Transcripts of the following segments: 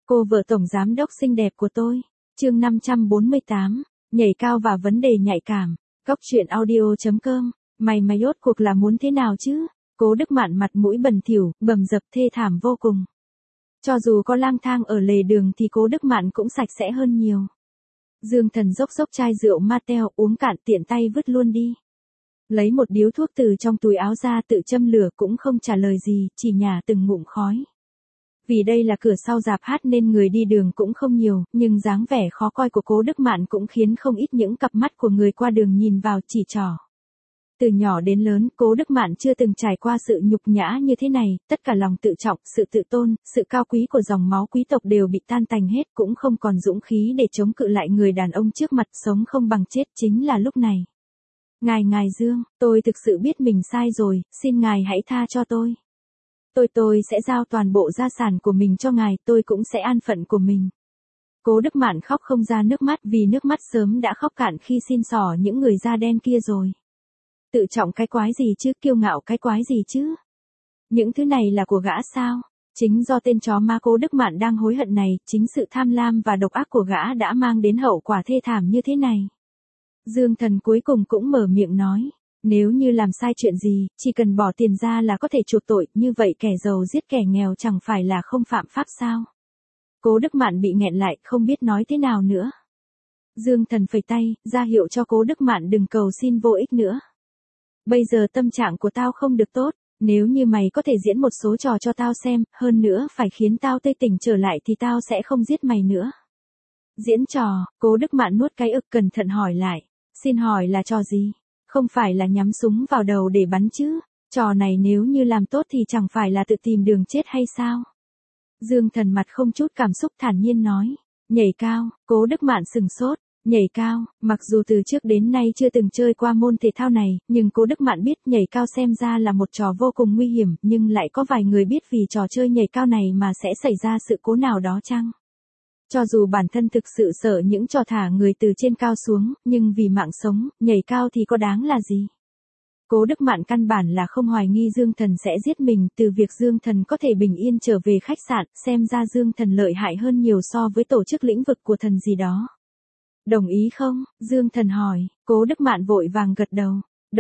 Cô vợ tổng giám đốc xinh đẹp của tôi. Chương 548, nhảy cao và vấn đề nhạy cảm. Góc truyện audio.com. Mày rốt cuộc là muốn thế nào chứ? Cố Đức Mạn mặt mũi bẩn thỉu, bầm dập thê thảm vô cùng. Cho dù có lang thang ở lề đường thì Cố Đức Mạn cũng sạch sẽ hơn nhiều. Dương Thần dốc chai rượu Mateo uống cạn tiện tay vứt luôn đi. Lấy một điếu thuốc từ trong túi áo ra tự châm lửa cũng không trả lời gì, chỉ nhả từng ngụm khói. Vì đây là cửa sau rạp hát nên người đi đường cũng không nhiều, nhưng dáng vẻ khó coi của Cố Đức Mạn cũng khiến không ít những cặp mắt của người qua đường nhìn vào chỉ trỏ. Từ nhỏ đến lớn, Cố Đức Mạn chưa từng trải qua sự nhục nhã như thế này, tất cả lòng tự trọng, sự tự tôn, sự cao quý của dòng máu quý tộc đều bị tan tành hết, cũng không còn dũng khí để chống cự lại người đàn ông trước mặt, sống không bằng chết chính là lúc này. Ngài Dương, tôi thực sự biết mình sai rồi, xin ngài hãy tha cho tôi. Tôi sẽ giao toàn bộ gia sản của mình cho ngài, tôi cũng sẽ an phận của mình. Cố Đức Mạn khóc không ra nước mắt vì nước mắt sớm đã khóc cạn khi xin xỏ những người da đen kia rồi. Tự trọng cái quái gì chứ, kiêu ngạo cái quái gì chứ? Những thứ này là của gã sao? Chính do tên chó má Cố Đức Mạn đang hối hận này, chính sự tham lam và độc ác của gã đã mang đến hậu quả thê thảm như thế này. Dương Thần cuối cùng cũng mở miệng nói. Nếu như làm sai chuyện gì, chỉ cần bỏ tiền ra là có thể chuộc tội, như vậy kẻ giàu giết kẻ nghèo chẳng phải là không phạm pháp sao? Cố Đức Mạn bị nghẹn lại, không biết nói thế nào nữa. Dương Thần phẩy tay, ra hiệu cho Cố Đức Mạn đừng cầu xin vô ích nữa. Bây giờ tâm trạng của tao không được tốt, nếu như mày có thể diễn một số trò cho tao xem, hơn nữa phải khiến tao tươi tỉnh trở lại thì tao sẽ không giết mày nữa. Diễn trò, Cố Đức Mạn nuốt cái ực cẩn thận hỏi lại. Xin hỏi là trò gì? Không phải là nhắm súng vào đầu để bắn chứ? Trò này nếu như làm tốt thì chẳng phải là tự tìm đường chết hay sao? Dương Thần mặt không chút cảm xúc thản nhiên nói. Nhảy cao, Cố Đức Mạn sừng sốt. Nhảy cao, mặc dù từ trước đến nay chưa từng chơi qua môn thể thao này, nhưng Cố Đức Mạn biết nhảy cao xem ra là một trò vô cùng nguy hiểm, nhưng lại có vài người biết vì trò chơi nhảy cao này mà sẽ xảy ra sự cố nào đó chăng? Cho dù bản thân thực sự sợ những trò thả người từ trên cao xuống, nhưng vì mạng sống, nhảy cao thì có đáng là gì? Cố Đức Mạn căn bản là không hoài nghi Dương Thần sẽ giết mình, từ việc Dương Thần có thể bình yên trở về khách sạn, xem ra Dương Thần lợi hại hơn nhiều so với tổ chức lĩnh vực của thần gì đó. Đồng ý không? Dương Thần hỏi. Cố Đức Mạn vội vàng gật đầu.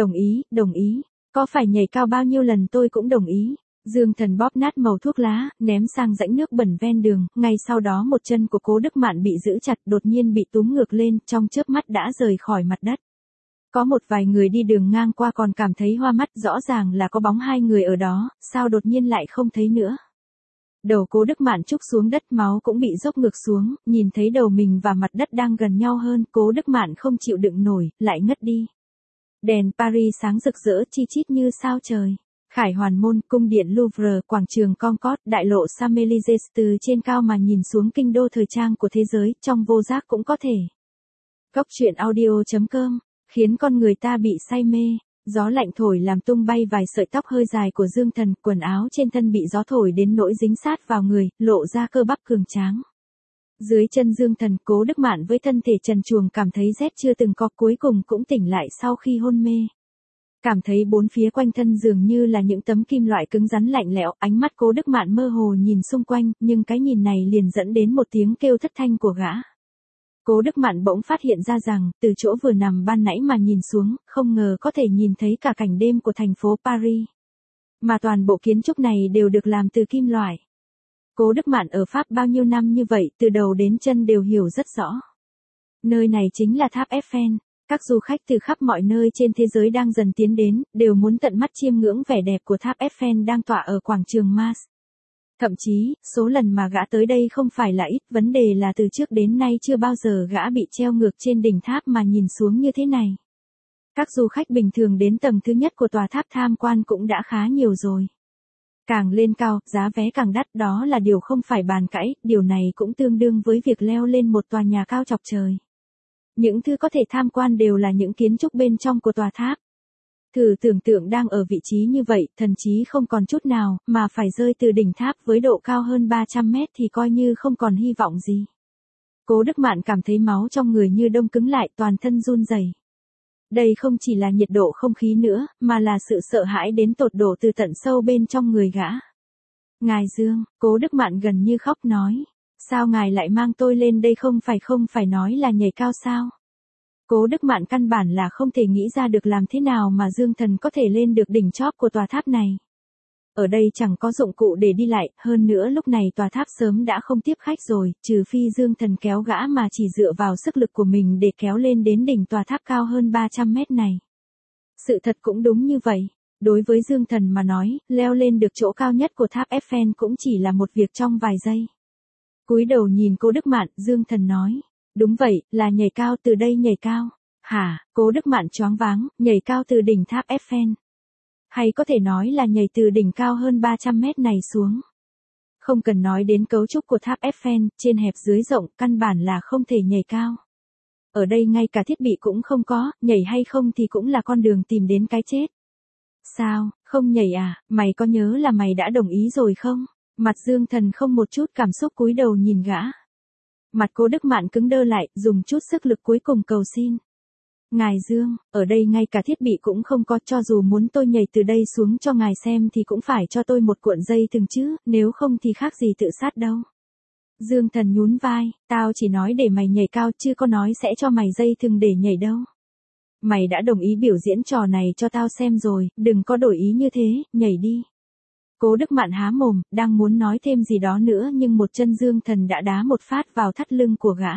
Đồng ý. Có phải nhảy cao bao nhiêu lần tôi cũng đồng ý. Dương Thần bóp nát mẩu thuốc lá, ném sang rãnh nước bẩn ven đường, ngay sau đó một chân của Cố Đức Mạn bị giữ chặt, đột nhiên bị túm ngược lên, trong chớp mắt đã rời khỏi mặt đất. Có một vài người đi đường ngang qua còn cảm thấy hoa mắt, rõ ràng là có bóng hai người ở đó, sao đột nhiên lại không thấy nữa. Đầu Cố Đức Mạn trúc xuống đất, máu cũng bị dốc ngược xuống, nhìn thấy đầu mình và mặt đất đang gần nhau hơn, Cố Đức Mạn không chịu đựng nổi, lại ngất đi. Đèn Paris sáng rực rỡ chi chít như sao trời. Khải Hoàn Môn, cung điện Louvre, quảng trường Concorde, đại lộ Champs-Élysées, từ trên cao mà nhìn xuống kinh đô thời trang của thế giới, trong vô giác cũng có thể. Góc truyện audio.com, khiến con người ta bị say mê. Gió lạnh thổi làm tung bay vài sợi tóc hơi dài của Dương Thần, quần áo trên thân bị gió thổi đến nỗi dính sát vào người, lộ ra cơ bắp cường tráng. Dưới chân Dương Thần, Cố Đức Mạn với thân thể trần truồng cảm thấy rét chưa từng có, cuối cùng cũng tỉnh lại sau khi hôn mê. Cảm thấy bốn phía quanh thân dường như là những tấm kim loại cứng rắn lạnh lẽo, ánh mắt Cố Đức Mạn mơ hồ nhìn xung quanh, nhưng cái nhìn này liền dẫn đến một tiếng kêu thất thanh của gã. Cố Đức Mạn bỗng phát hiện ra rằng, từ chỗ vừa nằm ban nãy mà nhìn xuống, không ngờ có thể nhìn thấy cả cảnh đêm của thành phố Paris. Mà toàn bộ kiến trúc này đều được làm từ kim loại. Cố Đức Mạn ở Pháp bao nhiêu năm như vậy, từ đầu đến chân đều hiểu rất rõ. Nơi này chính là tháp Eiffel. Các du khách từ khắp mọi nơi trên thế giới đang dần tiến đến, đều muốn tận mắt chiêm ngưỡng vẻ đẹp của tháp Eiffel đang tọa ở quảng trường Mars. Thậm chí, số lần mà gã tới đây không phải là ít, vấn đề là từ trước đến nay chưa bao giờ gã bị treo ngược trên đỉnh tháp mà nhìn xuống như thế này. Các du khách bình thường đến tầng thứ nhất của tòa tháp tham quan cũng đã khá nhiều rồi. Càng lên cao, giá vé càng đắt, đó là điều không phải bàn cãi, điều này cũng tương đương với việc leo lên một tòa nhà cao chọc trời. Những thứ có thể tham quan đều là những kiến trúc bên trong của tòa tháp. Thử tưởng tượng đang ở vị trí như vậy, thần trí không còn chút nào, mà phải rơi từ đỉnh tháp với độ cao hơn 300 mét thì coi như không còn hy vọng gì. Cố Đức Mạn cảm thấy máu trong người như đông cứng lại, toàn thân run rẩy. Đây không chỉ là nhiệt độ không khí nữa, mà là sự sợ hãi đến tột độ từ tận sâu bên trong người gã. Ngài Dương, Cố Đức Mạn gần như khóc nói. Sao ngài lại mang tôi lên đây, không phải nói là nhảy cao sao? Cố Đức Mạn căn bản là không thể nghĩ ra được làm thế nào mà Dương Thần có thể lên được đỉnh chóp của tòa tháp này. Ở đây chẳng có dụng cụ để đi lại, hơn nữa lúc này tòa tháp sớm đã không tiếp khách rồi, trừ phi Dương Thần kéo gã mà chỉ dựa vào sức lực của mình để kéo lên đến đỉnh tòa tháp cao hơn 300 mét này. Sự thật cũng đúng như vậy. Đối với Dương Thần mà nói, leo lên được chỗ cao nhất của tháp Eiffel cũng chỉ là một việc trong vài giây. Cúi đầu nhìn Cố Đức Mạn, Dương Thần nói. Đúng vậy, là nhảy cao, từ đây nhảy cao. Hả? Cố Đức Mạn choáng váng, nhảy cao từ đỉnh tháp Eiffel. Hay có thể nói là nhảy từ đỉnh cao hơn 300 mét này xuống. Không cần nói đến cấu trúc của tháp Eiffel, trên hẹp dưới rộng, căn bản là không thể nhảy cao. Ở đây ngay cả thiết bị cũng không có, nhảy hay không thì cũng là con đường tìm đến cái chết. Sao, không nhảy à, mày có nhớ là mày đã đồng ý rồi không? Mặt Dương Thần không một chút cảm xúc cúi đầu nhìn gã. Mặt Cố Đức Mạn cứng đơ lại, dùng chút sức lực cuối cùng cầu xin. Ngài Dương, ở đây ngay cả thiết bị cũng không có, cho dù muốn tôi nhảy từ đây xuống cho ngài xem thì cũng phải cho tôi một cuộn dây thừng chứ, nếu không thì khác gì tự sát đâu. Dương Thần nhún vai, tao chỉ nói để mày nhảy cao chứ có nói sẽ cho mày dây thừng để nhảy đâu. Mày đã đồng ý biểu diễn trò này cho tao xem rồi, đừng có đổi ý như thế, nhảy đi. Cố Đức Mạn há mồm, đang muốn nói thêm gì đó nữa nhưng một chân Dương Thần đã đá một phát vào thắt lưng của gã.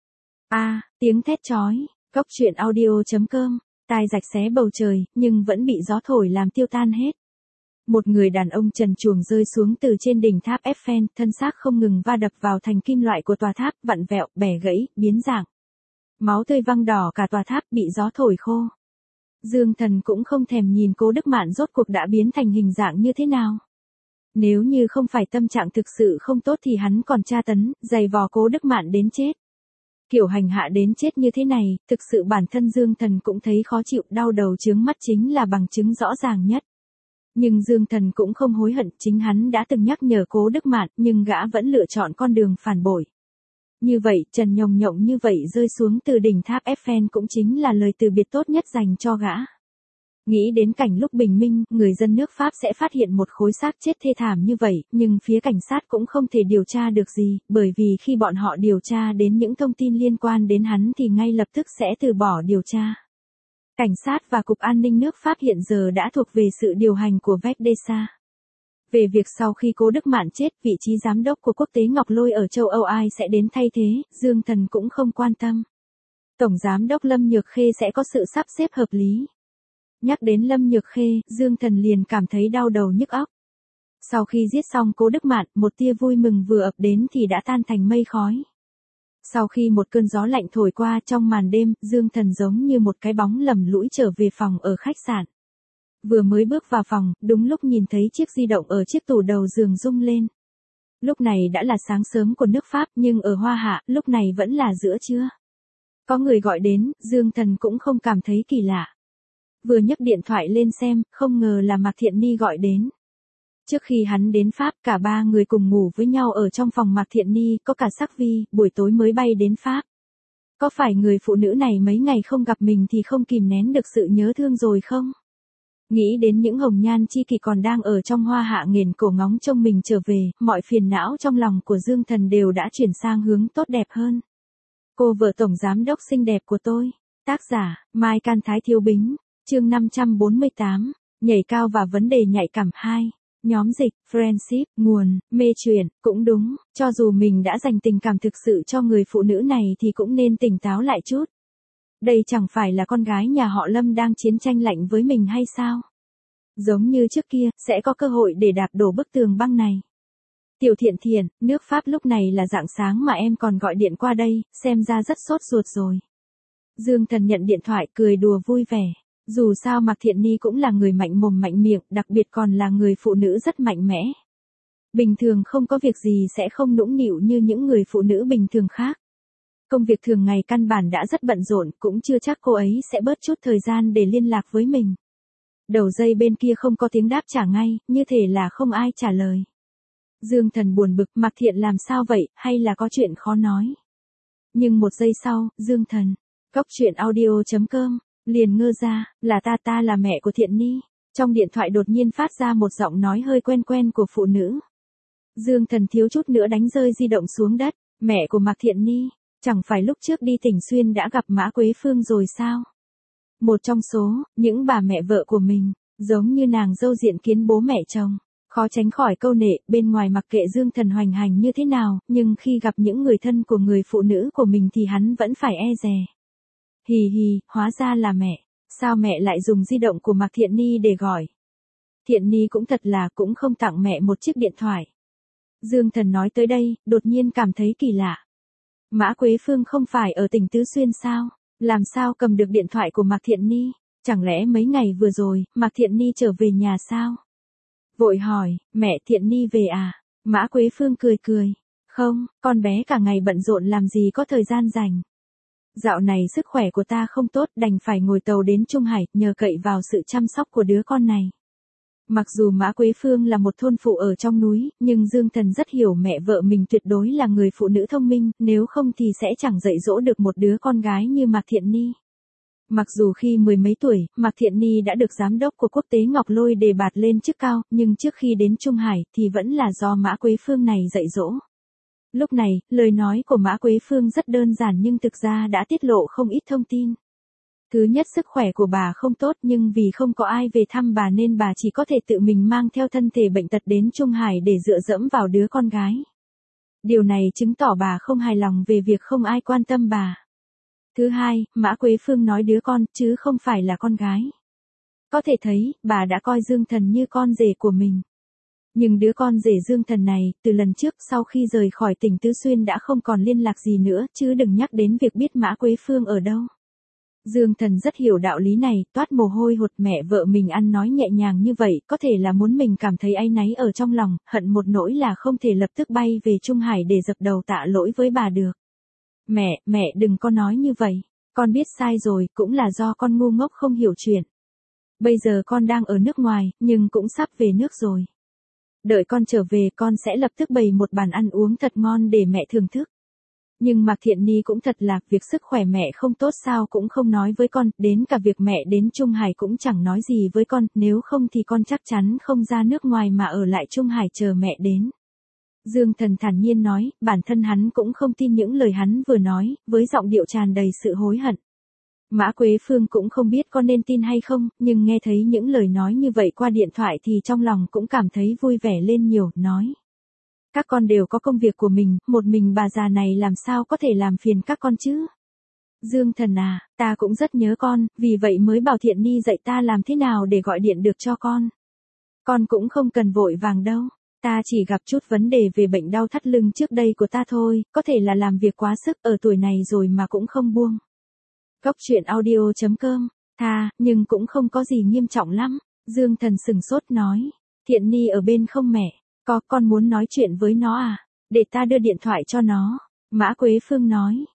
Tiếng thét chói, Cốc truyện audio.com, tai rạch xé bầu trời, nhưng vẫn bị gió thổi làm tiêu tan hết. Một người đàn ông trần truồng rơi xuống từ trên đỉnh tháp Eiffel, thân xác không ngừng va đập vào thành kim loại của tòa tháp, vặn vẹo, bẻ gãy, biến dạng. Máu tươi văng đỏ cả tòa tháp, bị gió thổi khô. Dương Thần cũng không thèm nhìn Cố Đức Mạn rốt cuộc đã biến thành hình dạng như thế nào. Nếu như không phải tâm trạng thực sự không tốt thì hắn còn tra tấn, giày vò Cố Đức Mạn đến chết. Kiểu hành hạ đến chết như thế này, thực sự bản thân Dương Thần cũng thấy khó chịu, đau đầu chướng mắt chính là bằng chứng rõ ràng nhất. Nhưng Dương Thần cũng không hối hận, chính hắn đã từng nhắc nhở Cố Đức Mạn, nhưng gã vẫn lựa chọn con đường phản bội. Như vậy, Trần Nhồng Nhộng như vậy rơi xuống từ đỉnh tháp Eiffel cũng chính là lời từ biệt tốt nhất dành cho gã. Nghĩ đến cảnh lúc bình minh, người dân nước Pháp sẽ phát hiện một khối xác chết thê thảm như vậy, nhưng phía cảnh sát cũng không thể điều tra được gì, bởi vì khi bọn họ điều tra đến những thông tin liên quan đến hắn thì ngay lập tức sẽ từ bỏ điều tra. Cảnh sát và Cục An ninh nước Pháp hiện giờ đã thuộc về sự điều hành của Vecdesa. Về việc sau khi Cố Đức Mạn chết, vị trí giám đốc của Quốc tế Ngọc Lôi ở châu Âu ai sẽ đến thay thế, Dương Thần cũng không quan tâm. Tổng giám đốc Lâm Nhược Khê sẽ có sự sắp xếp hợp lý. Nhắc đến Lâm Nhược Khê, Dương Thần liền cảm thấy đau đầu nhức óc. Sau khi giết xong Cố Đức Mạn, một tia vui mừng vừa ập đến thì đã tan thành mây khói. Sau khi một cơn gió lạnh thổi qua trong màn đêm, Dương Thần giống như một cái bóng lầm lũi trở về phòng ở khách sạn. Vừa mới bước vào phòng, đúng lúc nhìn thấy chiếc di động ở chiếc tủ đầu giường rung lên. Lúc này đã là sáng sớm của nước Pháp nhưng ở Hoa Hạ, lúc này vẫn là giữa trưa. Có người gọi đến, Dương Thần cũng không cảm thấy kỳ lạ. Vừa nhấc điện thoại lên xem, không ngờ là Mạc Thiện Ni gọi đến. Trước khi hắn đến Pháp, cả ba người cùng ngủ với nhau ở trong phòng Mạc Thiện Ni, có cả Sắc Vi, buổi tối mới bay đến Pháp. Có phải người phụ nữ này mấy ngày không gặp mình thì không kìm nén được sự nhớ thương rồi không? Nghĩ đến những hồng nhan chi kỷ còn đang ở trong Hoa Hạ nghển cổ ngóng trông mình trở về, mọi phiền não trong lòng của Dương Thần đều đã chuyển sang hướng tốt đẹp hơn. Cô vợ tổng giám đốc xinh đẹp của tôi. Tác giả, Mai Can Thái Thiếu Bính. Chương 548, nhảy cao và vấn đề nhạy cảm 2. Nhóm dịch, Friendship, nguồn, mê truyện, cũng đúng, cho dù mình đã dành tình cảm thực sự cho người phụ nữ này thì cũng nên tỉnh táo lại chút. Đây chẳng phải là con gái nhà họ Lâm đang chiến tranh lạnh với mình hay sao? Giống như trước kia, sẽ có cơ hội để đạp đổ bức tường băng này. Tiểu Thiện Thiện, nước Pháp lúc này là rạng sáng mà em còn gọi điện qua đây, xem ra rất sốt ruột rồi. Dương Thần nhận điện thoại cười đùa vui vẻ. Dù sao Mạc Thiện Ni cũng là người mạnh mồm mạnh miệng, đặc biệt còn là người phụ nữ rất mạnh mẽ. Bình thường không có việc gì sẽ không nũng nịu như những người phụ nữ bình thường khác. Công việc thường ngày căn bản đã rất bận rộn, cũng chưa chắc cô ấy sẽ bớt chút thời gian để liên lạc với mình. Đầu dây bên kia không có tiếng đáp trả ngay, như thể là không ai trả lời. Dương Thần buồn bực, Mạc Thiện làm sao vậy, hay là có chuyện khó nói. Nhưng một giây sau, Dương Thần, Cốc truyện audio.com, liền ngơ ra, là ta là mẹ của Thiện Ni. Trong điện thoại đột nhiên phát ra một giọng nói hơi quen quen của phụ nữ. Dương Thần thiếu chút nữa đánh rơi di động xuống đất. Mẹ của Mạc Thiện Ni, chẳng phải lúc trước đi Tỉnh Xuyên đã gặp Mã Quế Phương rồi sao? Một trong số, những bà mẹ vợ của mình, giống như nàng dâu diện kiến bố mẹ chồng. Khó tránh khỏi câu nệ, bên ngoài mặc kệ Dương Thần hoành hành như thế nào, nhưng khi gặp những người thân của người phụ nữ của mình thì hắn vẫn phải e dè. Hì hì, hóa ra là mẹ. Sao mẹ lại dùng di động của Mạc Thiện Ni để gọi? Thiện Ni cũng thật là cũng không tặng mẹ một chiếc điện thoại. Dương Thần nói tới đây, đột nhiên cảm thấy kỳ lạ. Mã Quế Phương không phải ở tỉnh Tứ Xuyên sao? Làm sao cầm được điện thoại của Mạc Thiện Ni? Chẳng lẽ mấy ngày vừa rồi, Mạc Thiện Ni trở về nhà sao? Vội hỏi, mẹ Thiện Ni về à? Mã Quế Phương cười cười. Không, con bé cả ngày bận rộn làm gì có thời gian rảnh. Dạo này sức khỏe của ta không tốt, đành phải ngồi tàu đến Trung Hải, nhờ cậy vào sự chăm sóc của đứa con này. Mặc dù Mã Quế Phương là một thôn phụ ở trong núi, nhưng Dương Thần rất hiểu mẹ vợ mình tuyệt đối là người phụ nữ thông minh, nếu không thì sẽ chẳng dạy dỗ được một đứa con gái như Mạc Thiện Ni. Mặc dù khi mười mấy tuổi, Mạc Thiện Ni đã được giám đốc của Quốc tế Ngọc Lôi đề bạt lên chức cao, nhưng trước khi đến Trung Hải thì vẫn là do Mã Quế Phương này dạy dỗ. Lúc này, lời nói của Mã Quế Phương rất đơn giản nhưng thực ra đã tiết lộ không ít thông tin. Thứ nhất, sức khỏe của bà không tốt nhưng vì không có ai về thăm bà nên bà chỉ có thể tự mình mang theo thân thể bệnh tật đến Trung Hải để dựa dẫm vào đứa con gái. Điều này chứng tỏ bà không hài lòng về việc không ai quan tâm bà. Thứ hai, Mã Quế Phương nói đứa con chứ không phải là con gái. Có thể thấy, bà đã coi Dương Thần như con rể của mình. Nhưng đứa con rể Dương Thần này, từ lần trước sau khi rời khỏi tỉnh Tứ Xuyên đã không còn liên lạc gì nữa, chứ đừng nhắc đến việc biết Mã Quế Phương ở đâu. Dương Thần rất hiểu đạo lý này, toát mồ hôi hột. Mẹ vợ mình ăn nói nhẹ nhàng như vậy, có thể là muốn mình cảm thấy áy náy ở trong lòng, hận một nỗi là không thể lập tức bay về Trung Hải để dập đầu tạ lỗi với bà được. Mẹ đừng có nói như vậy, con biết sai rồi, cũng là do con ngu ngốc không hiểu chuyện. Bây giờ con đang ở nước ngoài, nhưng cũng sắp về nước rồi. Đợi con trở về con sẽ lập tức bày một bàn ăn uống thật ngon để mẹ thưởng thức. Nhưng Mạc Thiện Ni cũng thật là, việc sức khỏe mẹ không tốt sao cũng không nói với con, đến cả việc mẹ đến Trung Hải cũng chẳng nói gì với con, nếu không thì con chắc chắn không ra nước ngoài mà ở lại Trung Hải chờ mẹ đến. Dương Thần thản nhiên nói, bản thân hắn cũng không tin những lời hắn vừa nói, với giọng điệu tràn đầy sự hối hận. Mã Quế Phương cũng không biết có nên tin hay không, nhưng nghe thấy những lời nói như vậy qua điện thoại thì trong lòng cũng cảm thấy vui vẻ lên nhiều, nói. Các con đều có công việc của một mình bà già này làm sao có thể làm phiền các con chứ? Dương Thần à, ta cũng rất nhớ con, vì vậy mới bảo Thiện Ni dạy ta làm thế nào để gọi điện được cho con. Con cũng không cần vội vàng đâu, ta chỉ gặp chút vấn đề về bệnh đau thắt lưng trước đây của ta thôi, có thể là làm việc quá sức ở tuổi này rồi mà cũng không buông. Góc truyện audio.com, nhưng cũng không có gì nghiêm trọng lắm. Dương Thần sừng sốt nói, Thiện Ni ở bên không mẹ? Con muốn nói chuyện với nó à? Để ta đưa điện thoại cho nó. Mã Quế Phương nói,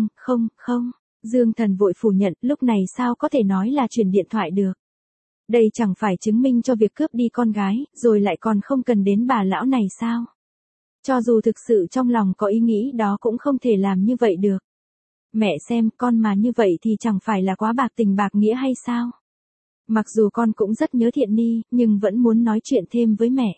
không. Dương Thần vội phủ nhận, lúc này sao có thể nói là chuyển điện thoại được. Đây chẳng phải chứng minh cho việc cướp đi con gái, rồi lại còn không cần đến bà lão này sao? Cho dù thực sự trong lòng có ý nghĩ đó cũng không thể làm như vậy được. Mẹ xem, con mà như vậy thì chẳng phải là quá bạc tình bạc nghĩa hay sao? Mặc dù con cũng rất nhớ Thiện Ni, nhưng vẫn muốn nói chuyện thêm với mẹ.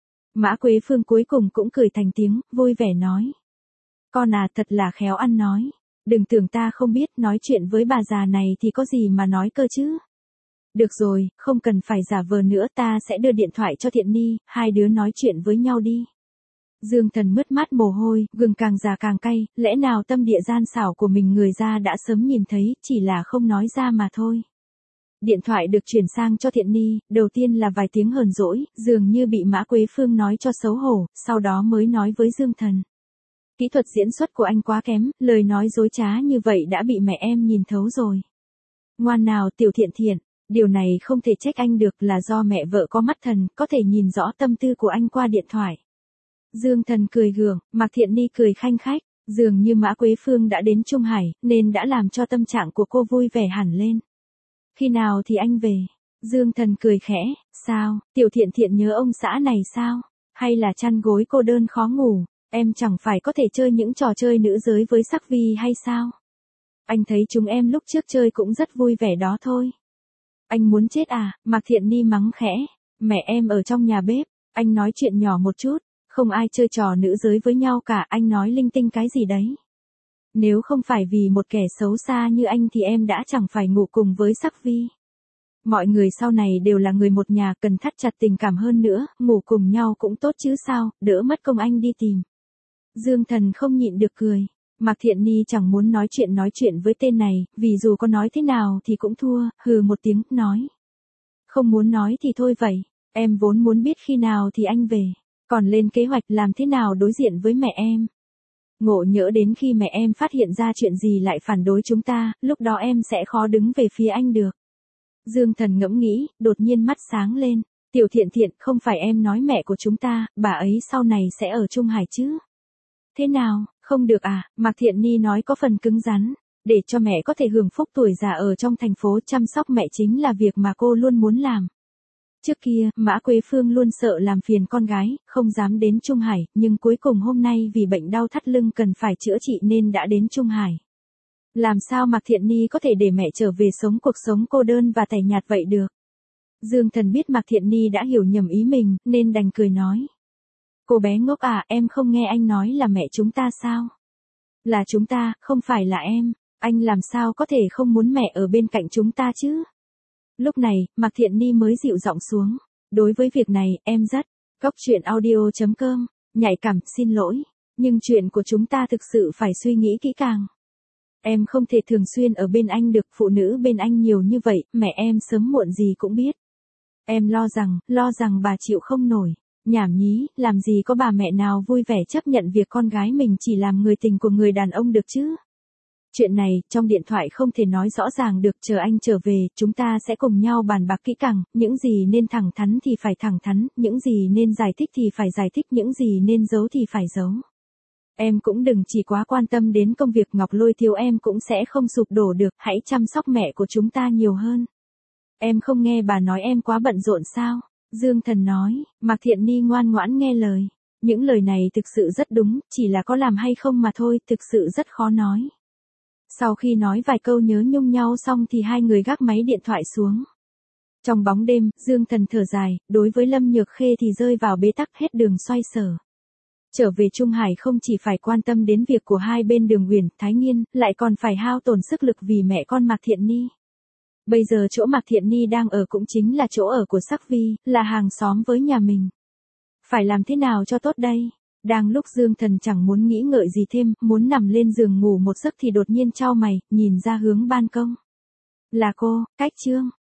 Mã Quế Phương cuối cùng cũng cười thành tiếng, vui vẻ nói. Con à, thật là khéo ăn nói. Đừng tưởng ta không biết, nói chuyện với bà già này thì có gì mà nói cơ chứ. Được rồi, không cần phải giả vờ nữa, ta sẽ đưa điện thoại cho Thiện Ni, hai đứa nói chuyện với nhau đi. Dương Thần mướt mát mồ hôi, gừng càng già càng cay, lẽ nào tâm địa gian xảo của mình người ra đã sớm nhìn thấy, chỉ là không nói ra mà thôi. Điện thoại được chuyển sang cho Thiện Ni, đầu tiên là vài tiếng hờn dỗi, dường như bị Mã Quế Phương nói cho xấu hổ, sau đó mới nói với Dương Thần. Kỹ thuật diễn xuất của anh quá kém, lời nói dối trá như vậy đã bị mẹ em nhìn thấu rồi. Ngoan nào Tiểu Thiện, điều này không thể trách anh được, là do mẹ vợ có mắt thần, có thể nhìn rõ tâm tư của anh qua điện thoại. Dương Thần cười gượng, Mạc Thiện Ni cười khanh khách, dường như Mã Quế Phương đã đến Trung Hải, nên đã làm cho tâm trạng của cô vui vẻ hẳn lên. Khi nào thì anh về? Dương Thần cười khẽ, sao, Tiểu Thiện nhớ ông xã này sao? Hay là chăn gối cô đơn khó ngủ, em chẳng phải có thể chơi những trò chơi nữ giới với Sắc Vi hay sao? Anh thấy chúng em lúc trước chơi cũng rất vui vẻ đó thôi. Anh muốn chết à? Mạc Thiện Ni mắng khẽ, mẹ em ở trong nhà bếp, anh nói chuyện nhỏ một chút. Không ai chơi trò nữ giới với nhau cả, anh nói linh tinh cái gì đấy. Nếu không phải vì một kẻ xấu xa như anh thì em đã chẳng phải ngủ cùng với Sắc Vi. Mọi người sau này đều là người một nhà, cần thắt chặt tình cảm hơn nữa, ngủ cùng nhau cũng tốt chứ sao, đỡ mất công anh đi tìm. Dương Thần không nhịn được cười. Mạc Thiện Ni chẳng muốn nói chuyện với tên này, vì dù có nói thế nào thì cũng thua, hừ một tiếng, nói. Không muốn nói thì thôi vậy, em vốn muốn biết khi nào thì anh về, còn lên kế hoạch làm thế nào đối diện với mẹ em. Ngộ nhỡ đến khi mẹ em phát hiện ra chuyện gì lại phản đối chúng ta, lúc đó em sẽ khó đứng về phía anh được. Dương Thần ngẫm nghĩ, đột nhiên mắt sáng lên. Tiểu Thiện Thiện, không phải em nói mẹ của chúng ta, bà ấy sau này sẽ ở Trung Hải chứ? Thế nào, không được à? Mạc Thiện Ni nói có phần cứng rắn. Để cho mẹ có thể hưởng phúc tuổi già ở trong thành phố, chăm sóc mẹ chính là việc mà cô luôn muốn làm. Trước kia, Mã Quế Phương luôn sợ làm phiền con gái, không dám đến Trung Hải, nhưng cuối cùng hôm nay vì bệnh đau thắt lưng cần phải chữa trị nên đã đến Trung Hải. Làm sao Mạc Thiện Ni có thể để mẹ trở về sống cuộc sống cô đơn và tẻ nhạt vậy được? Dương Thần biết Mạc Thiện Ni đã hiểu nhầm ý mình, nên đành cười nói. Cô bé ngốc à, em không nghe anh nói là mẹ chúng ta sao? Là chúng ta, không phải là em. Anh làm sao có thể không muốn mẹ ở bên cạnh chúng ta chứ? Lúc này, Mạc Thiện Ni mới dịu giọng xuống. Đối với việc này, em rất. Cóc truyện audio.com. Nhạy cảm, xin lỗi. Nhưng chuyện của chúng ta thực sự phải suy nghĩ kỹ càng. Em không thể thường xuyên ở bên anh được, phụ nữ bên anh nhiều như vậy, mẹ em sớm muộn gì cũng biết. Em lo rằng bà chịu không nổi. Nhảm nhí, làm gì có bà mẹ nào vui vẻ chấp nhận việc con gái mình chỉ làm người tình của người đàn ông được chứ? Chuyện này, trong điện thoại không thể nói rõ ràng được, chờ anh trở về, chúng ta sẽ cùng nhau bàn bạc kỹ càng, những gì nên thẳng thắn thì phải thẳng thắn, những gì nên giải thích thì phải giải thích, những gì nên giấu thì phải giấu. Em cũng đừng chỉ quá quan tâm đến công việc, Ngọc Lôi thiếu em cũng sẽ không sụp đổ được, hãy chăm sóc mẹ của chúng ta nhiều hơn. Em không nghe bà nói em quá bận rộn sao? Dương Thần nói. Mạc Thiện Ni ngoan ngoãn nghe lời. Những lời này thực sự rất đúng, chỉ là có làm hay không mà thôi, thực sự rất khó nói. Sau khi nói vài câu nhớ nhung nhau xong thì hai người gác máy điện thoại xuống. Trong bóng đêm, Dương Thần thở dài, đối với Lâm Nhược Khê thì rơi vào bế tắc, hết đường xoay sở. Trở về Trung Hải không chỉ phải quan tâm đến việc của hai bên Đường Uyển, Thái Nghiên, lại còn phải hao tổn sức lực vì mẹ con Mạc Thiện Ni. Bây giờ chỗ Mạc Thiện Ni đang ở cũng chính là chỗ ở của Sắc Vi, là hàng xóm với nhà mình. Phải làm thế nào cho tốt đây? Đang lúc Dương Thần chẳng muốn nghĩ ngợi gì thêm, muốn nằm lên giường ngủ một giấc thì đột nhiên chau mày, nhìn ra hướng ban công. Là cô, Cách Trương.